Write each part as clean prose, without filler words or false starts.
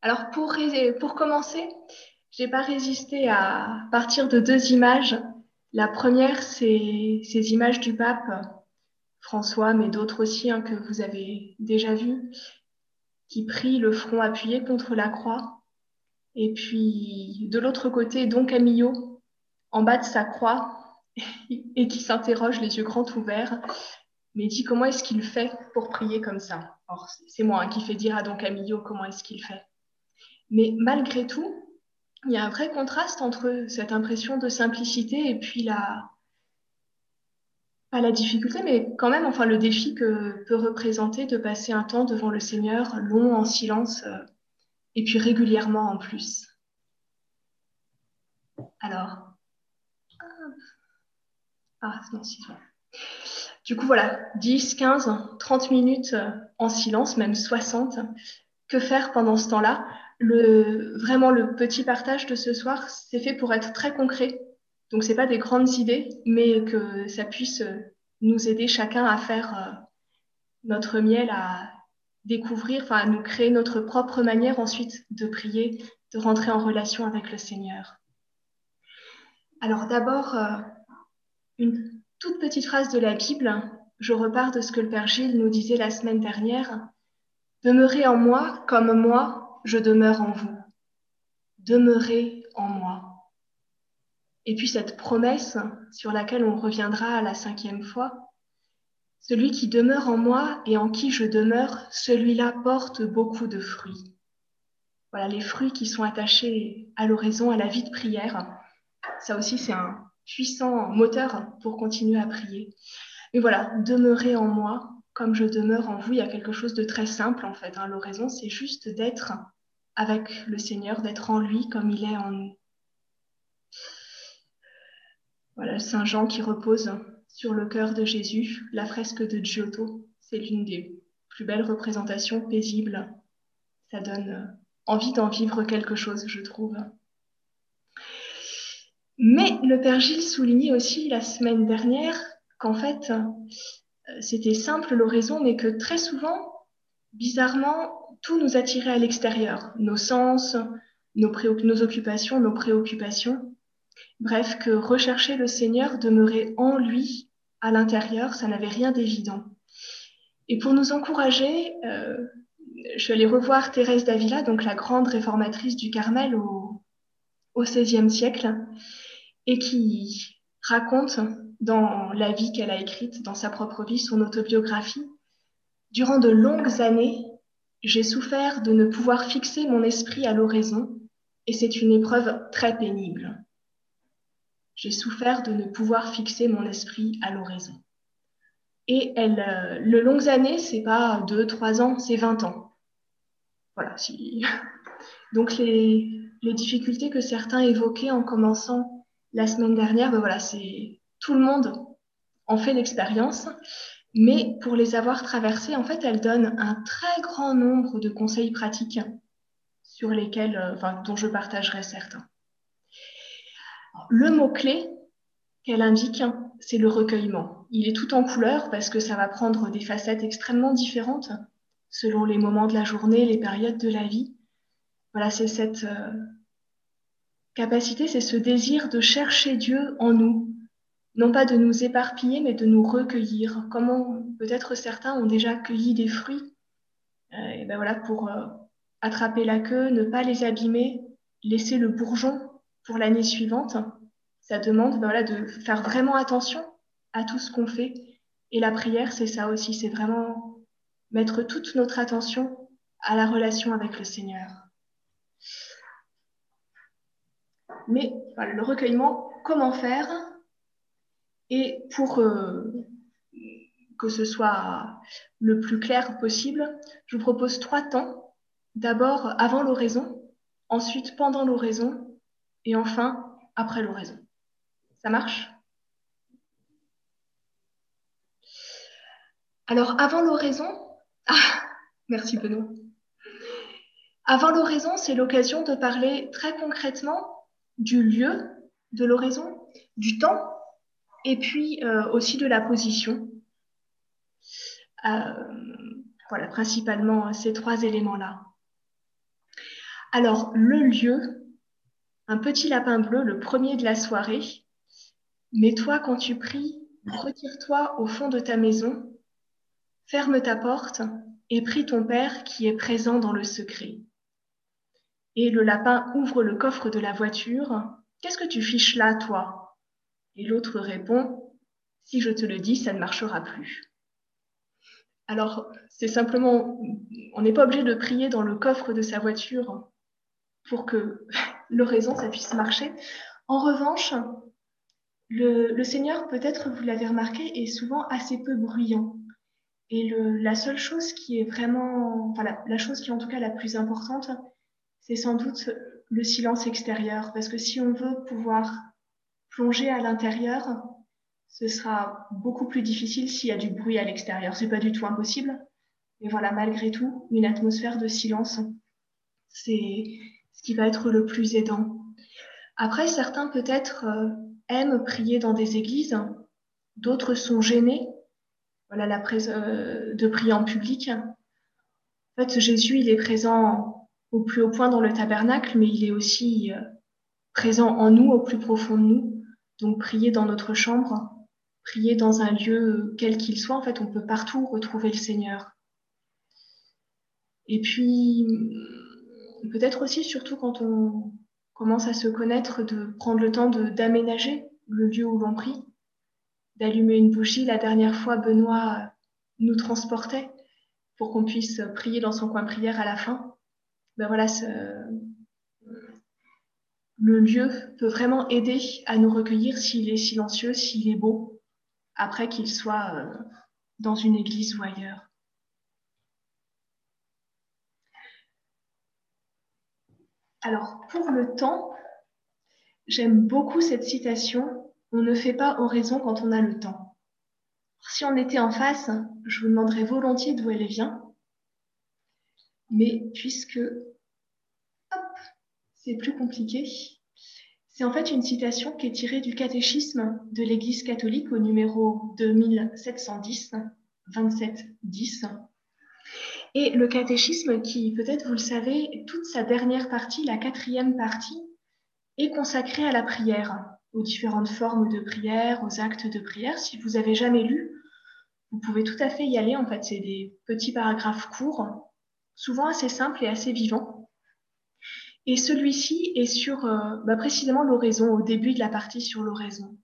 Alors, pour commencer, j'ai pas résisté à partir de deux images. La première, c'est ces images du pape François, mais d'autres aussi hein, que vous avez déjà vues, qui prie le front appuyé contre la croix. Et puis, de l'autre côté, Don Camillo, en bas de sa croix, et qui s'interroge, les yeux grands ouverts, mais dit comment est-ce qu'il fait pour prier comme ça. Or, c'est moi hein, qui fais dire à Don Camillo comment est-ce qu'il fait. Mais malgré tout, il y a un vrai contraste entre cette impression de simplicité et puis pas la difficulté, mais quand même, enfin, le défi que peut représenter de passer un temps devant le Seigneur, long en silence, et puis régulièrement en plus. Alors, non, si, voilà. Du coup, voilà, 10, 15, 30 minutes en silence, même 60. Que faire pendant ce temps-là? Vraiment, le petit partage de ce soir, c'est fait pour être très concret. Donc, c'est pas des grandes idées, mais que ça puisse nous aider chacun à faire notre miel, à découvrir, enfin, à nous créer notre propre manière ensuite de prier, de rentrer en relation avec le Seigneur. Alors, d'abord, une toute petite phrase de la Bible. Je repars de ce que le Père Gilles nous disait la semaine dernière. Demeurez en moi comme moi, je demeure en vous. Demeurez en moi. Et puis cette promesse sur laquelle on reviendra à la 5e fois, celui qui demeure en moi et en qui je demeure, celui-là porte beaucoup de fruits. Voilà, les fruits qui sont attachés à l'oraison, à la vie de prière. Ça aussi, c'est un puissant moteur pour continuer à prier. Mais voilà, demeurer en moi comme je demeure en vous. Il y a quelque chose de très simple en fait. Hein. L'oraison, c'est juste d'être avec le Seigneur, d'être en lui comme il est en nous. Voilà, Saint Jean qui repose sur le cœur de Jésus, la fresque de Giotto, c'est l'une des plus belles représentations paisibles. Ça donne envie d'en vivre quelque chose, je trouve. Mais le Père Gilles soulignait aussi la semaine dernière qu'en fait, c'était simple l'oraison, mais que très souvent, bizarrement, tout nous attirait à l'extérieur. Nos sens, nos occupations, nos préoccupations. Bref, que rechercher le Seigneur, demeurer en lui, à l'intérieur, ça n'avait rien d'évident. Et pour nous encourager, je suis allée revoir Thérèse d'Avila, donc la grande réformatrice du Carmel au XVIe siècle, et qui raconte dans la vie qu'elle a écrite, dans sa propre vie, son autobiographie, durant de longues années, j'ai souffert de ne pouvoir fixer mon esprit à l'oraison, et c'est une épreuve très pénible. J'ai souffert de ne pouvoir fixer mon esprit à l'oraison. Et le longues années, c'est pas 2, 3 ans, c'est 20 ans. Voilà. Donc les difficultés que certains évoquaient en commençant la semaine dernière, ben voilà, c'est tout le monde en fait l'expérience, mais pour les avoir traversées, en fait, elles donnent un très grand nombre de conseils pratiques sur lesquels, dont je partagerai certains. Le mot-clé qu'elle indique, c'est le recueillement. Il est tout en couleur parce que ça va prendre des facettes extrêmement différentes selon les moments de la journée, les périodes de la vie. Voilà, c'est cette capacité, c'est ce désir de chercher Dieu en nous, non pas de nous éparpiller, mais de nous recueillir. Comment peut-être certains ont déjà cueilli des fruits, et ben voilà, pour attraper la queue, ne pas les abîmer, laisser le bourgeon pour l'année suivante. Ça demande ben voilà, de faire vraiment attention à tout ce qu'on fait. Et la prière, c'est ça aussi, c'est vraiment mettre toute notre attention à la relation avec le Seigneur. Mais voilà, le recueillement, comment faire? Et pour que ce soit le plus clair possible, je vous propose 3 temps. D'abord avant l'oraison, ensuite pendant l'oraison, et enfin après l'oraison. Ça marche? Alors avant l'oraison, ah, merci Benoît. Avant l'oraison, c'est l'occasion de parler très concrètement du lieu de l'oraison, du temps, et puis aussi de la position. Voilà, principalement ces 3 éléments-là. Alors, le lieu, un petit lapin bleu, le premier de la soirée. Mais toi, quand tu pries, retire-toi au fond de ta maison, ferme ta porte et prie ton Père qui est présent dans le secret. Et le lapin ouvre le coffre de la voiture. Qu'est-ce que tu fiches là, toi? Et l'autre répond, si je te le dis, ça ne marchera plus. Alors, c'est simplement, on n'est pas obligé de prier dans le coffre de sa voiture pour que l'oraison, ça puisse marcher. En revanche, le Seigneur, peut-être vous l'avez remarqué, est souvent assez peu bruyant. Et la seule chose qui est vraiment, enfin la chose qui est en tout cas la plus importante, c'est sans doute le silence extérieur. Parce que si on veut pouvoir plonger à l'intérieur, ce sera beaucoup plus difficile s'il y a du bruit à l'extérieur. C'est pas du tout impossible. Mais voilà, malgré tout, une atmosphère de silence, c'est ce qui va être le plus aidant. Après, certains peut-être aiment prier dans des églises, d'autres sont gênés, voilà, de prier en public. En fait, Jésus, il est présent au plus haut point dans le tabernacle, mais il est aussi présent en nous, au plus profond de nous. Donc, prier dans notre chambre, prier dans un lieu quel qu'il soit, en fait, on peut partout retrouver le Seigneur. Et puis, peut-être aussi, surtout quand on commence à se connaître, de prendre le temps d'aménager le lieu où l'on prie, d'allumer une bougie. La dernière fois, Benoît nous transportait pour qu'on puisse prier dans son coin prière à la fin. Ben voilà, le lieu peut vraiment aider à nous recueillir s'il est silencieux, s'il est beau, après qu'il soit dans une église ou ailleurs. Alors, pour le temps, j'aime beaucoup cette citation. On ne fait pas oraison quand on a le temps. Si on était en face, je vous demanderais volontiers d'où elle vient. Mais puisque c'est plus compliqué, c'est en fait une citation qui est tirée du catéchisme de l'Église catholique au numéro 2710, 2710. Et le catéchisme qui, peut-être vous le savez, toute sa dernière partie, la 4e partie, est consacrée à la prière, aux différentes formes de prière, aux actes de prière. Si vous avez jamais lu, vous pouvez tout à fait y aller. En fait, c'est des petits paragraphes courts, souvent assez simples et assez vivants. Et celui-ci est sur précisément l'oraison, au début de la partie sur l'oraison.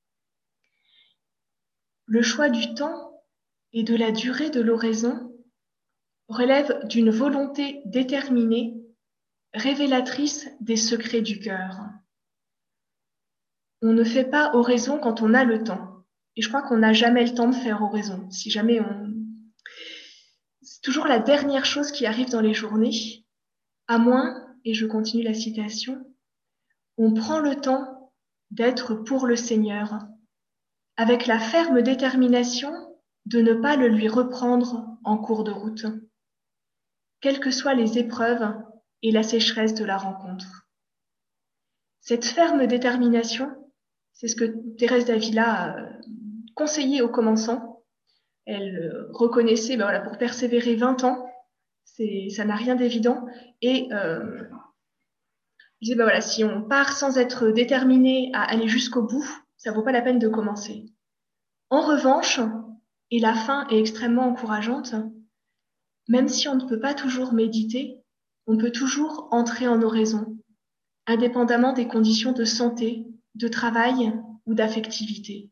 Le choix du temps et de la durée de l'oraison relève d'une volonté déterminée, révélatrice des secrets du cœur. On ne fait pas oraison quand on a le temps. Et je crois qu'on n'a jamais le temps de faire oraison. Si jamais c'est toujours la dernière chose qui arrive dans les journées, à moins, et je continue la citation, on prend le temps d'être pour le Seigneur, avec la ferme détermination de ne pas le lui reprendre en cours de route, quelles que soient les épreuves et la sécheresse de la rencontre. Cette ferme détermination, c'est ce que Thérèse d'Avila conseillait aux commençants. Elle reconnaissait, voilà, pour persévérer 20 ans, ça n'a rien d'évident. Et je disais, voilà, si on part sans être déterminé à aller jusqu'au bout, ça vaut pas la peine de commencer. En revanche, et la fin est extrêmement encourageante, même si on ne peut pas toujours méditer, on peut toujours entrer en oraison, indépendamment des conditions de santé, de travail ou d'affectivité.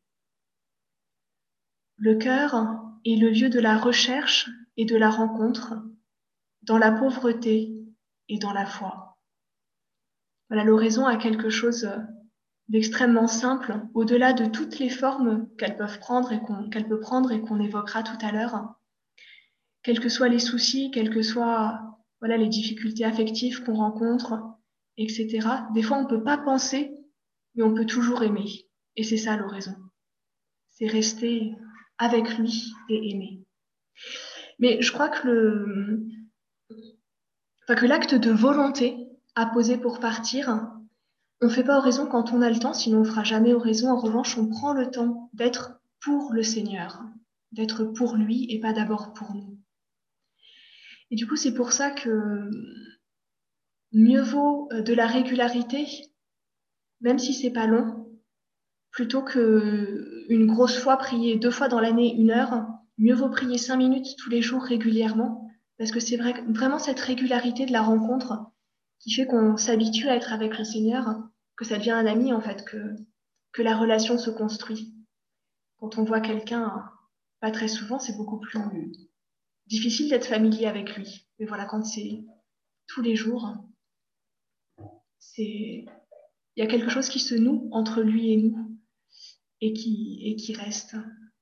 Le cœur est le lieu de la recherche et de la rencontre, dans la pauvreté et dans la foi. Voilà, l'oraison a quelque chose d'extrêmement simple, au-delà de toutes les formes qu'elle peut prendre et qu'on évoquera tout à l'heure. Quels que soient les soucis, quelles que soient voilà, les difficultés affectives qu'on rencontre, etc. Des fois, on ne peut pas penser, mais on peut toujours aimer. Et c'est ça l'oraison. C'est rester avec lui et aimer. Mais je crois que l'acte de volonté à poser pour partir, on ne fait pas oraison quand on a le temps, sinon on ne fera jamais oraison. En revanche, on prend le temps d'être pour le Seigneur, d'être pour lui et pas d'abord pour nous. Et du coup, c'est pour ça que mieux vaut de la régularité, même si c'est pas long, plutôt qu'une grosse fois prier 2 fois dans l'année 1 heure. Mieux vaut prier 5 minutes tous les jours régulièrement, parce que c'est vrai, vraiment cette régularité de la rencontre qui fait qu'on s'habitue à être avec le Seigneur, que ça devient un ami en fait, que la relation se construit. Quand on voit quelqu'un pas très souvent, c'est beaucoup plus difficile d'être familier avec lui. Mais voilà, quand c'est tous les jours, il y a quelque chose qui se noue entre lui et nous et qui reste.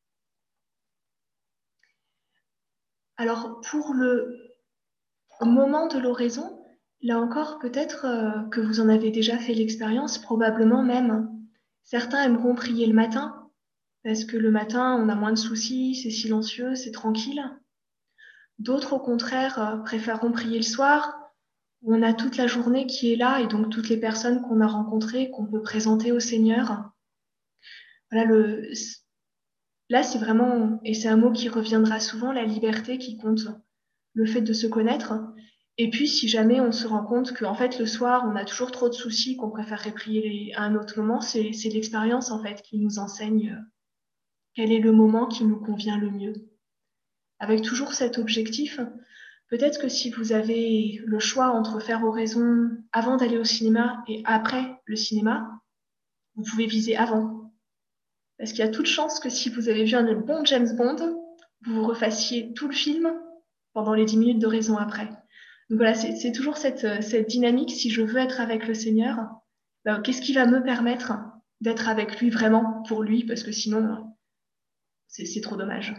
Alors, pour le moment de l'oraison, là encore, peut-être que vous en avez déjà fait l'expérience, probablement même. Certains aimeront prier le matin, parce que le matin, on a moins de soucis, c'est silencieux, c'est tranquille. D'autres, au contraire, préféreront prier le soir, où on a toute la journée qui est là, et donc toutes les personnes qu'on a rencontrées, qu'on peut présenter au Seigneur. Voilà, là, c'est vraiment, et c'est un mot qui reviendra souvent, la liberté qui compte, le fait de se connaître. Et puis, si jamais on se rend compte qu'en fait, le soir, on a toujours trop de soucis, qu'on préférerait prier à un autre moment, c'est l'expérience, en fait, qui nous enseigne quel est le moment qui nous convient le mieux. Avec toujours cet objectif, peut-être que si vous avez le choix entre faire oraison avant d'aller au cinéma et après le cinéma, vous pouvez viser avant. Parce qu'il y a toute chance que si vous avez vu un bon James Bond, vous vous refassiez tout le film pendant les 10 minutes d'oraison après. Donc voilà, c'est toujours cette dynamique. Si je veux être avec le Seigneur, ben, qu'est-ce qui va me permettre d'être avec lui vraiment pour lui? Parce que sinon, c'est trop dommage.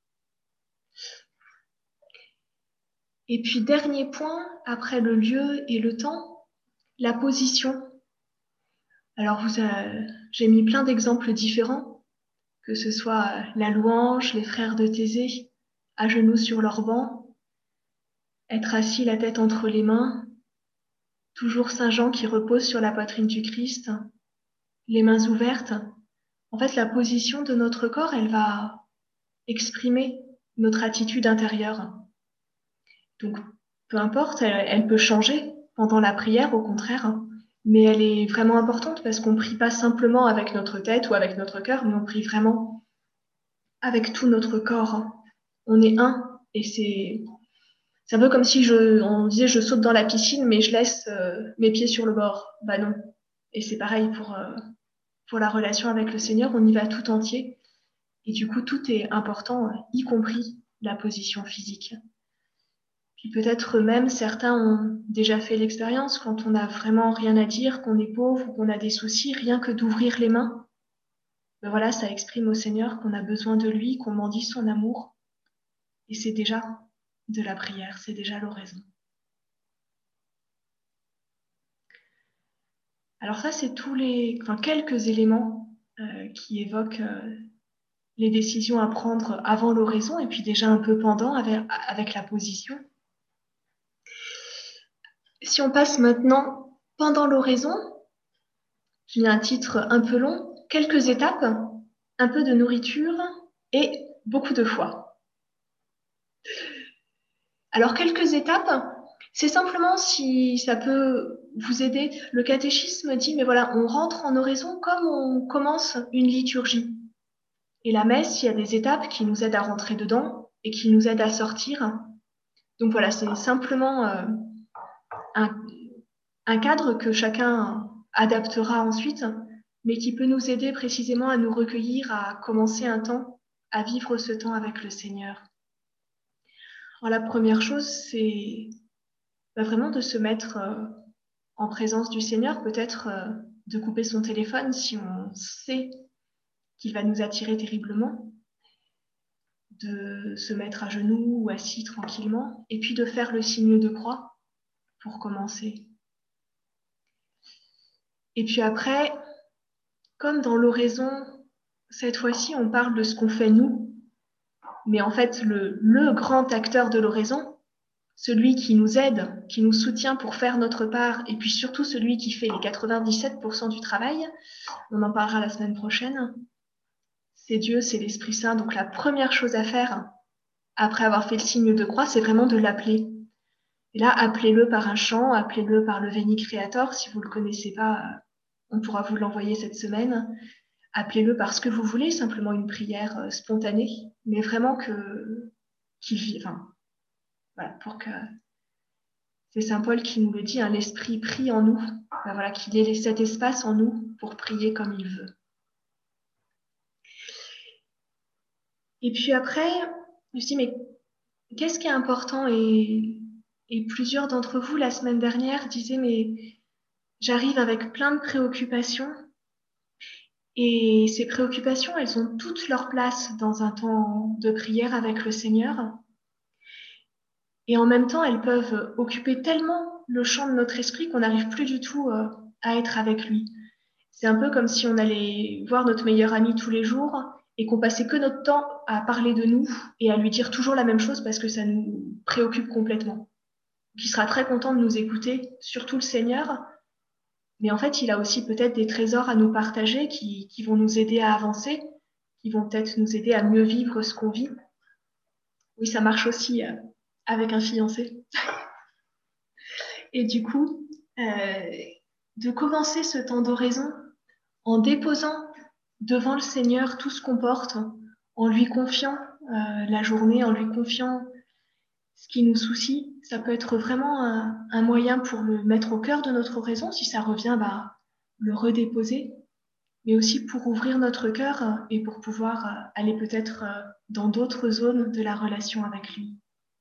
Et puis, dernier point, après le lieu et le temps, la position. Alors, j'ai mis plein d'exemples différents, que ce soit la louange, les frères de Thésée, à genoux sur leur banc, être assis la tête entre les mains, toujours Saint Jean qui repose sur la poitrine du Christ, les mains ouvertes. En fait, la position de notre corps, elle va exprimer notre attitude intérieure. Donc, peu importe, elle peut changer pendant la prière, au contraire, mais elle est vraiment importante parce qu'on prie pas simplement avec notre tête ou avec notre cœur, mais on prie vraiment avec tout notre corps. On est un, et c'est un peu comme si on disait je saute dans la piscine, mais je laisse mes pieds sur le bord. Bah non. Et c'est pareil pour la relation avec le Seigneur, on y va tout entier. Et du coup, tout est important, y compris la position physique. Puis peut-être même certains ont déjà fait l'expérience quand on n'a vraiment rien à dire, qu'on est pauvre ou qu'on a des soucis, rien que d'ouvrir les mains. Ben voilà, ça exprime au Seigneur qu'on a besoin de lui, qu'on mendie son amour. Et c'est déjà de la prière, c'est déjà l'oraison. Alors ça, c'est quelques éléments qui évoquent les décisions à prendre avant l'oraison et puis déjà un peu pendant avec la position. Si on passe maintenant pendant l'oraison, j'ai mis un titre un peu long, quelques étapes, un peu de nourriture et beaucoup de foi. Alors quelques étapes, c'est simplement si ça peut vous aider. Le catéchisme dit, mais voilà, on rentre en oraison comme on commence une liturgie. Et la messe, il y a des étapes qui nous aident à rentrer dedans et qui nous aident à sortir. Donc voilà, c'est simplement un cadre que chacun adaptera ensuite, mais qui peut nous aider précisément à nous recueillir, à commencer un temps, à vivre ce temps avec le Seigneur. Alors, la première chose, c'est vraiment de se mettre en présence du Seigneur, peut-être de couper son téléphone si on sait qu'il va nous attirer terriblement, de se mettre à genoux ou assis tranquillement, et puis de faire le signe de croix pour commencer. Et puis après, comme dans l'oraison, cette fois-ci, on parle de ce qu'on fait nous, mais en fait, le grand acteur de l'oraison, celui qui nous aide, qui nous soutient pour faire notre part, et puis surtout celui qui fait les 97% du travail, on en parlera la semaine prochaine, c'est Dieu, c'est l'Esprit Saint. Donc la première chose à faire, après avoir fait le signe de croix, c'est vraiment de l'appeler. Et là, appelez-le par un chant, appelez-le par le Veni Creator. Si vous ne le connaissez pas, on pourra vous l'envoyer cette semaine. Appelez-le par ce que vous voulez, simplement une prière spontanée, mais vraiment qu'il vive. Enfin, voilà, pour que c'est Saint Paul qui nous le dit, hein, l'Esprit prie en nous. Ben voilà, qu'il ait cet espace en nous pour prier comme il veut. Et puis après, je me dis, mais qu'est-ce qui est important et plusieurs d'entre vous, la semaine dernière, disaient, mais j'arrive avec plein de préoccupations. Et ces préoccupations, elles ont toute leur place dans un temps de prière avec le Seigneur. Et en même temps, elles peuvent occuper tellement le champ de notre esprit qu'on n'arrive plus du tout à être avec lui. C'est un peu comme si on allait voir notre meilleur ami tous les jours et qu'on passait que notre temps à parler de nous et à lui dire toujours la même chose parce que ça nous préoccupe complètement. Qui sera très content de nous écouter, surtout le Seigneur, mais en fait, il a aussi peut-être des trésors à nous partager qui vont nous aider à avancer, qui vont peut-être nous aider à mieux vivre ce qu'on vit. Oui, ça marche aussi avec un fiancé. Et du coup, de commencer ce temps d'oraison en déposant devant le Seigneur tout ce qu'on porte, en lui confiant la journée, en lui confiant ce qui nous soucie, ça peut être vraiment un moyen pour le mettre au cœur de notre oraison. Si ça revient, bah, le redéposer, mais aussi pour ouvrir notre cœur et pour pouvoir aller peut-être dans d'autres zones de la relation avec lui.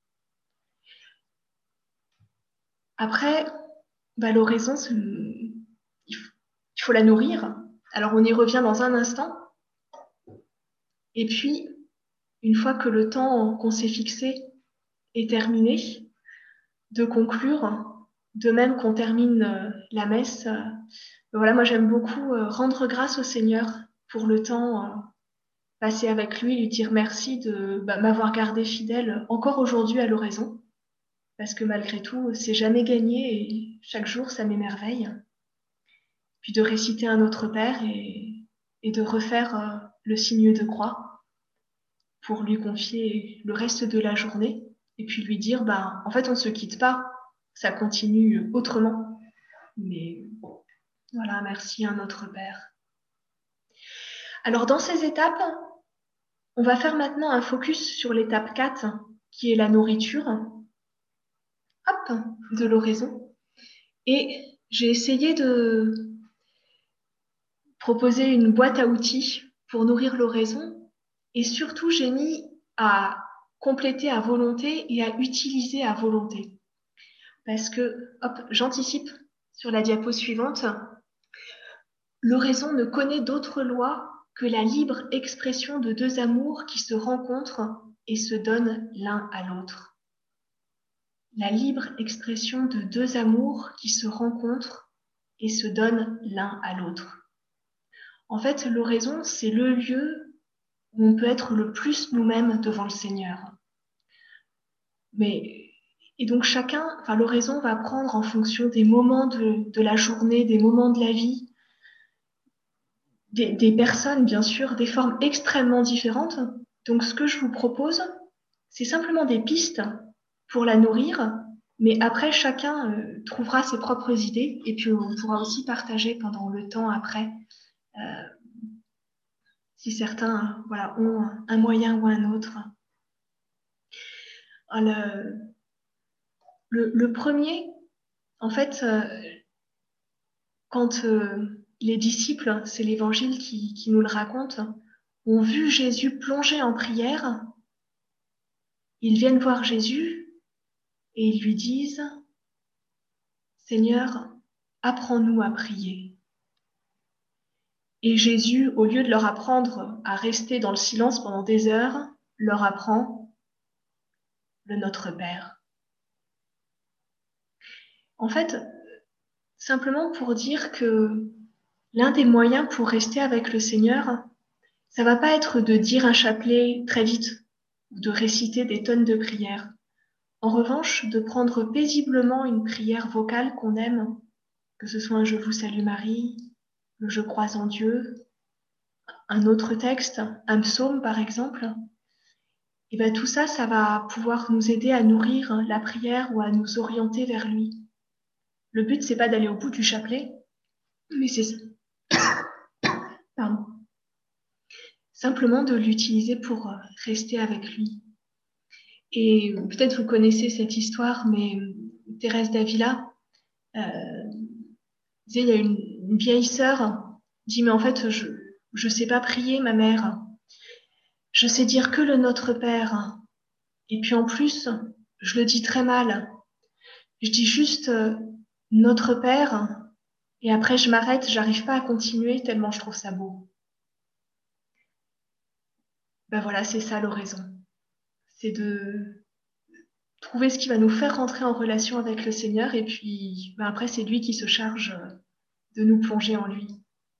Après, bah, l'oraison, il faut la nourrir. Alors on y revient dans un instant. Et puis, une fois que le temps qu'on s'est fixé est terminé, de conclure, de même qu'on termine la messe. Voilà, moi j'aime beaucoup rendre grâce au Seigneur pour le temps passé avec lui, lui dire merci de m'avoir gardé fidèle encore aujourd'hui à l'oraison, parce que malgré tout, c'est jamais gagné et chaque jour ça m'émerveille. Puis de réciter un Notre Père et de refaire le signe de croix pour lui confier le reste de la journée et puis lui dire, en fait, on ne se quitte pas, ça continue autrement. Mais voilà, merci à notre Père. Alors, dans ces étapes, on va faire maintenant un focus sur l'étape 4, qui est la nourriture. Hop, de l'oraison. Et j'ai essayé de proposer une boîte à outils pour nourrir l'oraison. Et surtout, j'ai mis à compléter à volonté et à utiliser à volonté. Parce que, hop, j'anticipe sur la diapo suivante. L'oraison ne connaît d'autre loi que la libre expression de deux amours qui se rencontrent et se donnent l'un à l'autre. La libre expression de deux amours qui se rencontrent et se donnent l'un à l'autre. En fait, l'oraison, c'est le lieu où on peut être le plus nous-mêmes devant le Seigneur. Et donc l'oraison va prendre en fonction des moments de la journée, des moments de la vie, des personnes, bien sûr, des formes extrêmement différentes. Donc, ce que je vous propose, c'est simplement des pistes pour la nourrir, mais après, chacun trouvera ses propres idées et puis on pourra aussi partager pendant le temps après si certains ont un moyen ou un autre. Le premier, en fait, quand les disciples, c'est l'Évangile qui nous le raconte, ont vu Jésus plonger en prière, ils viennent voir Jésus et ils lui disent « Seigneur, apprends-nous à prier ». Et Jésus, au lieu de leur apprendre à rester dans le silence pendant des heures, leur apprend le Notre Père. En fait, simplement pour dire que l'un des moyens pour rester avec le Seigneur, ça va pas être de dire un chapelet très vite ou de réciter des tonnes de prières. En revanche, de prendre paisiblement une prière vocale qu'on aime, que ce soit un Je vous salue Marie, le Je crois en Dieu, un autre texte, un psaume par exemple, et ben tout ça, ça va pouvoir nous aider à nourrir la prière ou à nous orienter vers lui. Le but, c'est pas d'aller au bout du chapelet, mais c'est pardon, simplement de l'utiliser pour rester avec lui. Et peut-être vous connaissez cette histoire, mais Thérèse d'Avila, euh, disait, il y a une vieille sœur, dit, mais en fait, je sais pas prier, ma mère. Je sais dire que le Notre Père. Et puis en plus, je le dis très mal. Je dis juste Notre Père, et après je m'arrête, j'arrive pas à continuer tellement je trouve ça beau. Ben voilà, c'est ça l'oraison. C'est de trouver ce qui va nous faire rentrer en relation avec le Seigneur, et puis ben après c'est lui qui se charge de nous plonger en lui.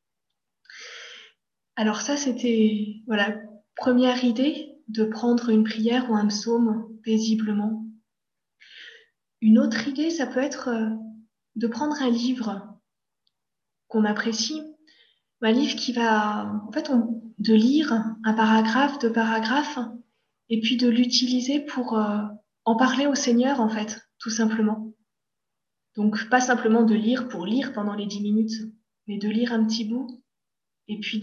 Alors ça, c'était voilà, première idée, de prendre une prière ou un psaume paisiblement. Une autre idée, ça peut être de prendre un livre qu'on apprécie, un livre qui va, en fait, de lire un paragraphe, deux paragraphes, et puis de l'utiliser pour en parler au Seigneur, en fait, tout simplement. Donc, pas simplement de lire pour lire pendant les 10 minutes, mais de lire un petit bout, et puis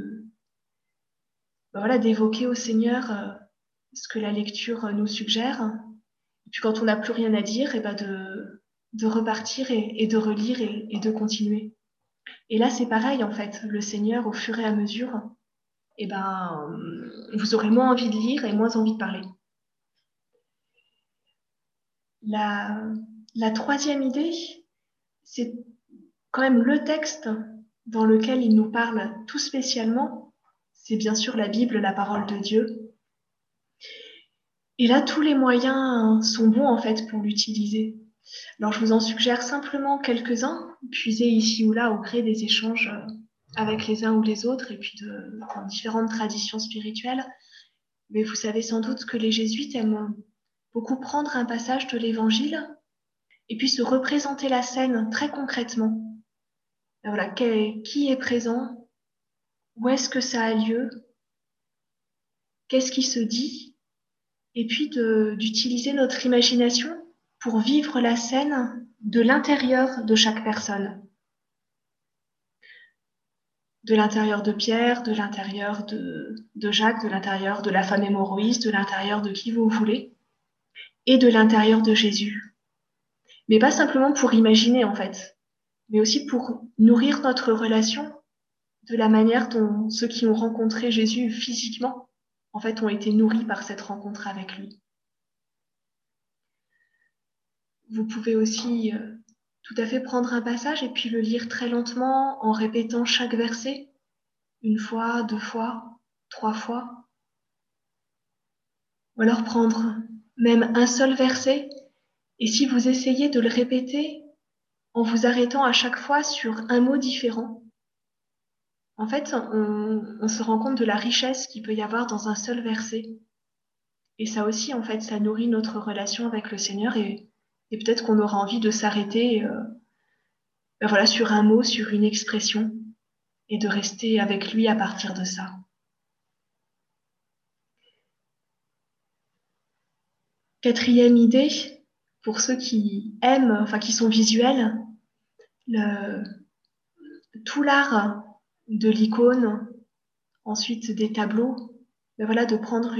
voilà, d'évoquer au Seigneur ce que la lecture nous suggère. Et puis quand on n'a plus rien à dire, et ben de repartir et de relire et de continuer. Et là, c'est pareil, en fait. Le Seigneur, au fur et à mesure, et ben, vous aurez moins envie de lire et moins envie de parler. La, la troisième idée, c'est quand même le texte dans lequel il nous parle tout spécialement. C'est bien sûr la Bible, la parole de Dieu. Et là, tous les moyens sont bons, en fait, pour l'utiliser. Alors, je vous en suggère simplement quelques-uns, puisés ici ou là au gré des échanges avec les uns ou les autres, et puis de différentes traditions spirituelles. Mais vous savez sans doute que les jésuites aiment beaucoup prendre un passage de l'Évangile et puis se représenter la scène très concrètement. Voilà, qui est présent, où est-ce que ça a lieu, qu'est-ce qui se dit, et puis d'utiliser notre imagination pour vivre la scène de l'intérieur de chaque personne. De l'intérieur de Pierre, de l'intérieur de Jacques, de l'intérieur de la femme hémorroïste, de l'intérieur de qui vous voulez, et de l'intérieur de Jésus. Mais pas simplement pour imaginer, en fait, mais aussi pour nourrir notre relation de la manière dont ceux qui ont rencontré Jésus physiquement, en fait, ont été nourris par cette rencontre avec lui. Vous pouvez aussi tout à fait prendre un passage et puis le lire très lentement en répétant chaque verset, une fois, deux fois, trois fois. Ou alors prendre même un seul verset et si vous essayez de le répéter en vous arrêtant à chaque fois sur un mot différent, en fait, on se rend compte de la richesse qu'il peut y avoir dans un seul verset. Et ça aussi, en fait, ça nourrit notre relation avec le Seigneur et peut-être qu'on aura envie de s'arrêter ben voilà, sur un mot, sur une expression et de rester avec lui à partir de ça. Quatrième idée, pour ceux qui aiment, enfin qui sont visuels, le, tout l'art de l'icône, ensuite des tableaux, ben voilà, de prendre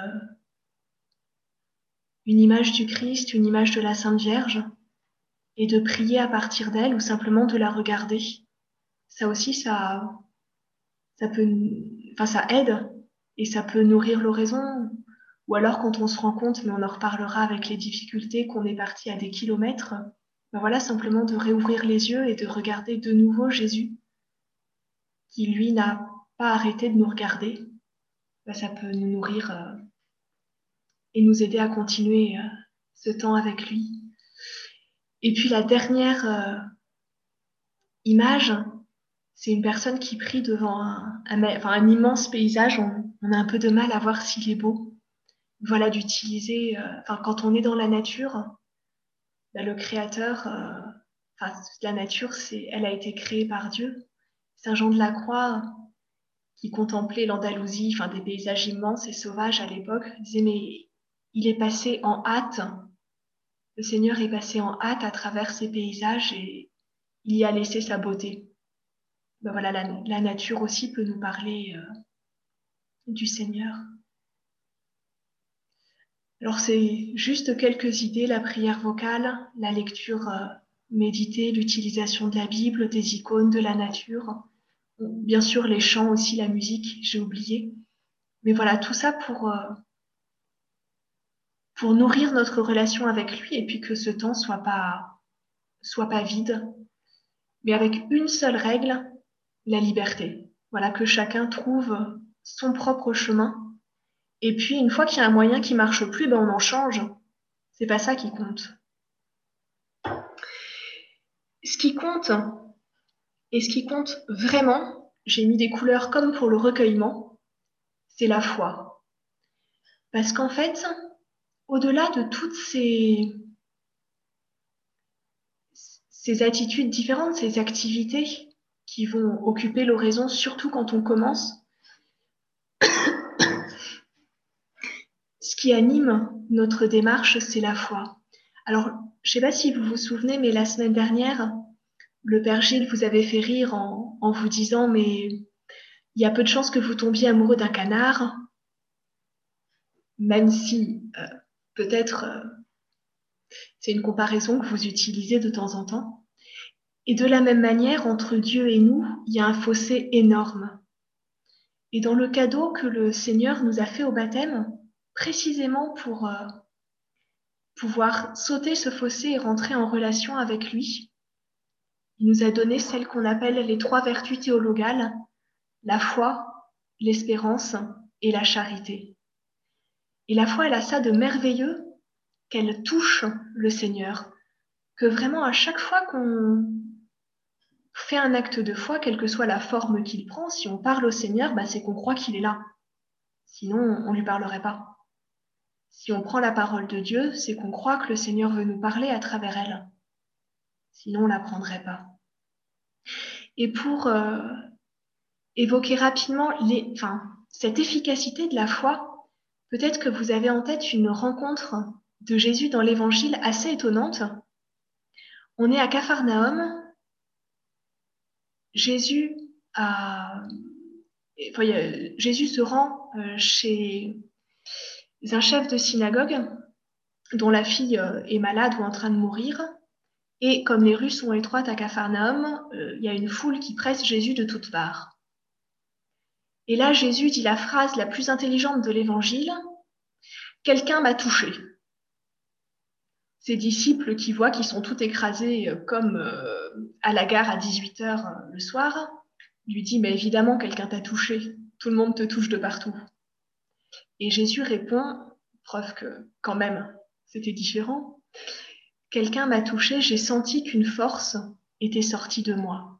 une image du Christ, une image de la Sainte Vierge, et de prier à partir d'elle ou simplement de la regarder. Ça aussi, ça peut, enfin, ça aide et ça peut nourrir l'oraison. Ou alors, quand on se rend compte, mais on en reparlera avec les difficultés, qu'on est parti à des kilomètres, ben voilà, simplement de réouvrir les yeux et de regarder de nouveau Jésus, qui lui n'a pas arrêté de nous regarder. Ben, ça peut nous nourrir et nous aider à continuer ce temps avec lui. Et puis la dernière image, c'est une personne qui prie devant un immense paysage. On a un peu de mal à voir s'il est beau. Voilà, d'utiliser, quand on est dans la nature, ben, le créateur, la nature, elle a été créée par Dieu. Saint Jean de la Croix qui contemplaient l'Andalousie, enfin des paysages immenses et sauvages à l'époque, disaient mais il est passé en hâte, le Seigneur est passé en hâte à travers ces paysages et il y a laissé sa beauté. Ben voilà, la nature aussi peut nous parler du Seigneur. Alors c'est juste quelques idées, la prière vocale, la lecture méditée, l'utilisation de la Bible, des icônes, de la nature. Bien sûr, les chants aussi, la musique, j'ai oublié. Mais voilà, tout ça pour nourrir notre relation avec lui et puis que ce temps soit pas vide, mais avec une seule règle, la liberté. Voilà, que chacun trouve son propre chemin. Et puis, une fois qu'il y a un moyen qui marche plus, ben on en change. C'est pas ça qui compte. Ce qui compte, et ce qui compte vraiment, j'ai mis des couleurs comme pour le recueillement, c'est la foi. Parce qu'en fait, au-delà de toutes ces attitudes différentes, ces activités qui vont occuper l'oraison, surtout quand on commence, ce qui anime notre démarche, c'est la foi. Alors, je ne sais pas si vous vous souvenez, mais la semaine dernière, le Père Gilles vous avait fait rire en vous disant, mais il y a peu de chances que vous tombiez amoureux d'un canard, même si peut-être c'est une comparaison que vous utilisez de temps en temps. Et de la même manière, entre Dieu et nous, il y a un fossé énorme. Et dans le cadeau que le Seigneur nous a fait au baptême, précisément pour pouvoir sauter ce fossé et rentrer en relation avec lui, il nous a donné celles qu'on appelle les 3 vertus théologales, la foi, l'espérance et la charité. Et la foi, elle a ça de merveilleux qu'elle touche le Seigneur, que vraiment à chaque fois qu'on fait un acte de foi, quelle que soit la forme qu'il prend, si on parle au Seigneur, bah, c'est qu'on croit qu'il est là. Sinon, on ne lui parlerait pas. Si on prend la parole de Dieu, c'est qu'on croit que le Seigneur veut nous parler à travers elle. Sinon, on ne la prendrait pas. Et pour évoquer rapidement cette efficacité de la foi, peut-être que vous avez en tête une rencontre de Jésus dans l'Évangile assez étonnante. On est à Capharnaüm. Jésus se rend chez un chef de synagogue dont la fille est malade ou en train de mourir. Et comme les rues sont étroites à Capharnaüm, il y a une foule qui presse Jésus de toutes parts. Et là, Jésus dit la phrase la plus intelligente de l'Évangile, « Quelqu'un m'a touché ». Ses disciples qui voient qu'ils sont tous écrasés comme à la gare à 18h le soir, lui dit, mais évidemment, quelqu'un t'a touché. Tout le monde te touche de partout. Et Jésus répond, preuve que quand même, c'était différent. Quelqu'un m'a touché, j'ai senti qu'une force était sortie de moi.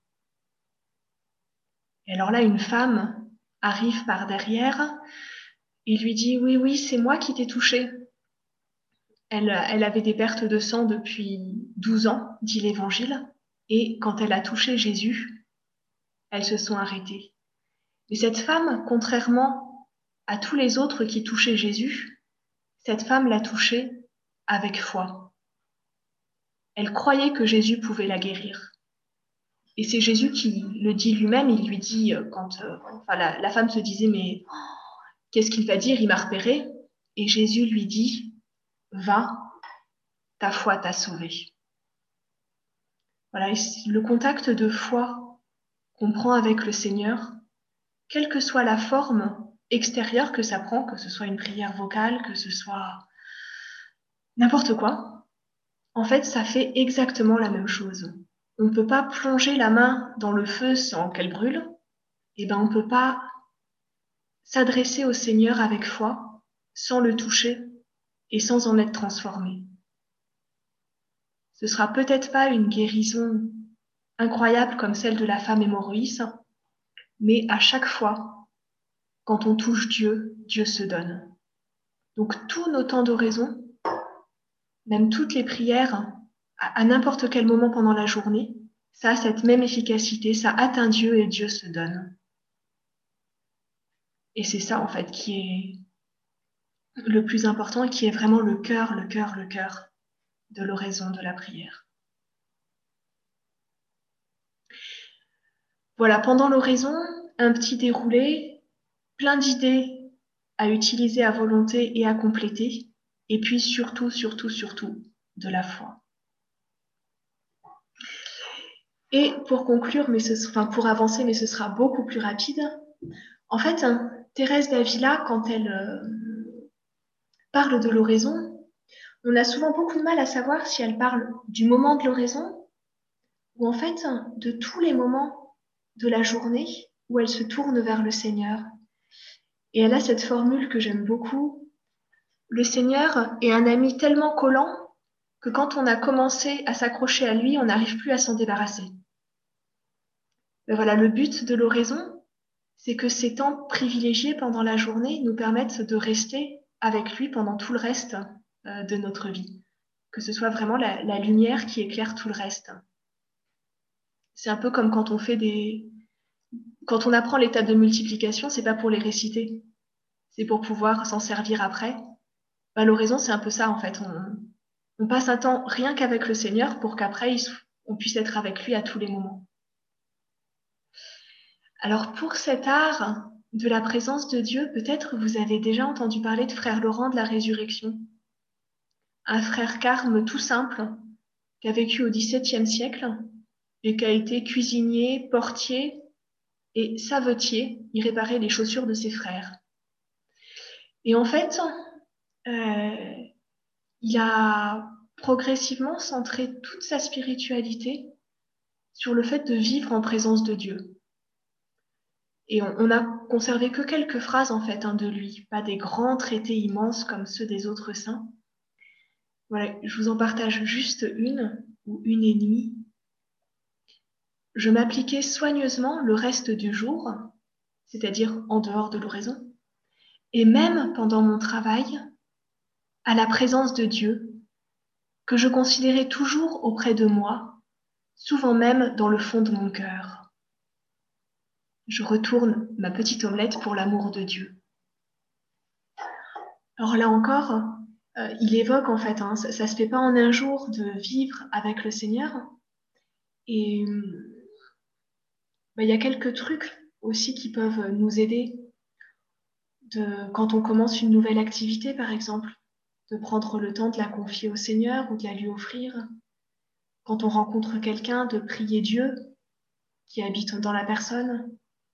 Et alors là, une femme arrive par derrière et lui dit, oui, oui, c'est moi qui t'ai touché. Elle avait des pertes de sang depuis 12 ans, dit l'Évangile, et quand elle a touché Jésus, elles se sont arrêtées. Et cette femme, contrairement à tous les autres qui touchaient Jésus, cette femme l'a touché avec foi. Elle croyait que Jésus pouvait la guérir. Et c'est Jésus qui le dit lui-même, il lui dit, la femme se disait, mais qu'est-ce qu'il va dire? Il m'a repéré. Et Jésus lui dit, va, ta foi t'a sauvé. Voilà, le contact de foi qu'on prend avec le Seigneur, quelle que soit la forme extérieure que ça prend, que ce soit une prière vocale, que ce soit n'importe quoi, en fait, ça fait exactement la même chose. On ne peut pas plonger la main dans le feu sans qu'elle brûle, et ben on ne peut pas s'adresser au Seigneur avec foi sans le toucher et sans en être transformé. Ce sera peut-être pas une guérison incroyable comme celle de la femme hémorroïde, mais à chaque fois, quand on touche Dieu, Dieu se donne. Donc tous nos temps d'oraison, même toutes les prières, à n'importe quel moment pendant la journée, ça a cette même efficacité, ça atteint Dieu et Dieu se donne. Et c'est ça, en fait, qui est le plus important et qui est vraiment le cœur de l'oraison de la prière. Voilà, pendant l'oraison, un petit déroulé, plein d'idées à utiliser à volonté et à compléter, et puis surtout, de la foi. Et pour conclure, pour avancer, mais ce sera beaucoup plus rapide, en fait, Thérèse d'Avila, quand elle parle de l'oraison, on a souvent beaucoup de mal à savoir si elle parle du moment de l'oraison ou en fait de tous les moments de la journée où elle se tourne vers le Seigneur. Et elle a cette formule que j'aime beaucoup. Le Seigneur est un ami tellement collant que quand on a commencé à s'accrocher à lui, on n'arrive plus à s'en débarrasser. Mais voilà, le but de l'oraison, c'est que ces temps privilégiés pendant la journée nous permettent de rester avec lui pendant tout le reste de notre vie. Que ce soit vraiment la lumière qui éclaire tout le reste. C'est un peu comme quand quand on apprend les tables de multiplication, c'est pas pour les réciter, c'est pour pouvoir s'en servir après. L'oraison, c'est un peu ça en fait. On passe un temps rien qu'avec le Seigneur pour qu'après on puisse être avec lui à tous les moments. Alors pour cet art de la présence de Dieu, peut-être vous avez déjà entendu parler de frère Laurent de la Résurrection, un frère carme tout simple qui a vécu au XVIIe siècle et qui a été cuisinier, portier et savetier. Il réparait les chaussures de ses frères. Et en fait, il a progressivement centré toute sa spiritualité sur le fait de vivre en présence de Dieu. Et on n'a conservé que quelques phrases en fait de lui, pas des grands traités immenses comme ceux des autres saints. Voilà, je vous en partage juste une ou une et demie. Je m'appliquais soigneusement le reste du jour, c'est-à-dire en dehors de l'oraison, et même pendant mon travail, à la présence de Dieu, que je considérais toujours auprès de moi, souvent même dans le fond de mon cœur. Je retourne ma petite omelette pour l'amour de Dieu. Alors là encore, il évoque en fait, ça se fait pas en un jour de vivre avec le Seigneur. Et il y a quelques trucs aussi qui peuvent nous aider quand on commence une nouvelle activité, par exemple, de prendre le temps de la confier au Seigneur ou de la lui offrir. Quand on rencontre quelqu'un, de prier Dieu qui habite dans la personne.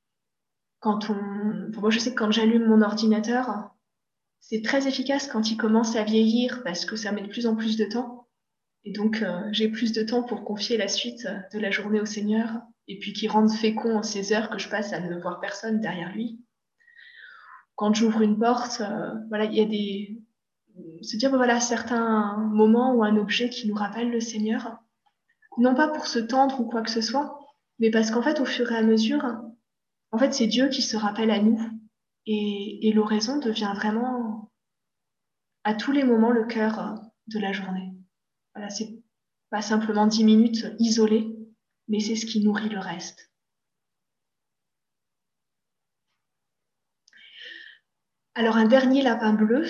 Moi, je sais que quand j'allume mon ordinateur, c'est très efficace quand il commence à vieillir parce que ça met de plus en plus de temps. Et donc, j'ai plus de temps pour confier la suite de la journée au Seigneur et puis qu'il rende fécond en ces heures que je passe à ne voir personne derrière lui. Quand j'ouvre une porte, il y a se dire, voilà, certains moments ou un objet qui nous rappelle le Seigneur, non pas pour se tendre ou quoi que ce soit, mais parce qu'en fait, au fur et à mesure, en fait, c'est Dieu qui se rappelle à nous et l'oraison devient vraiment à tous les moments le cœur de la journée. Voilà, c'est pas simplement 10 minutes isolées, mais c'est ce qui nourrit le reste. Alors un dernier lapin bleu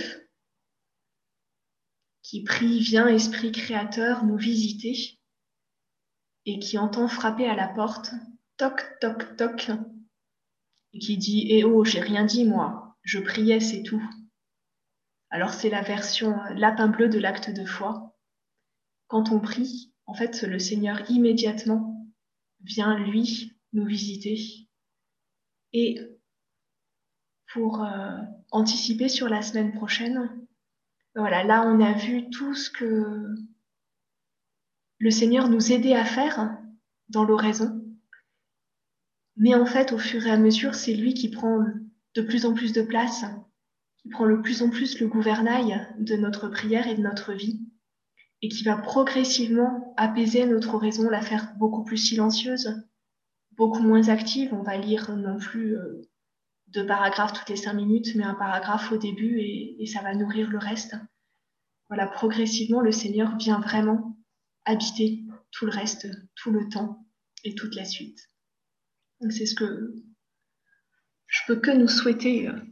qui prie, viens Esprit Créateur nous visiter et qui entend frapper à la porte, toc, toc, toc, et qui dit, eh oh, j'ai rien dit moi, je priais, c'est tout. Alors c'est la version lapin bleu de l'acte de foi. Quand on prie, en fait, le Seigneur immédiatement vient, lui, nous visiter. Et pour anticiper sur la semaine prochaine, voilà, là, on a vu tout ce que le Seigneur nous aidait à faire dans l'oraison. Mais en fait, au fur et à mesure, c'est lui qui prend de plus en plus de place, qui prend de plus en plus le gouvernail de notre prière et de notre vie, et qui va progressivement apaiser notre oraison, la faire beaucoup plus silencieuse, beaucoup moins active. On va lire non plus 2 paragraphes toutes les 5 minutes, mais un paragraphe au début et ça va nourrir le reste. Voilà, progressivement, le Seigneur vient vraiment habiter tout le reste, tout le temps et toute la suite. Donc c'est ce que je peux que nous souhaiter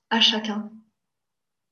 à chacun.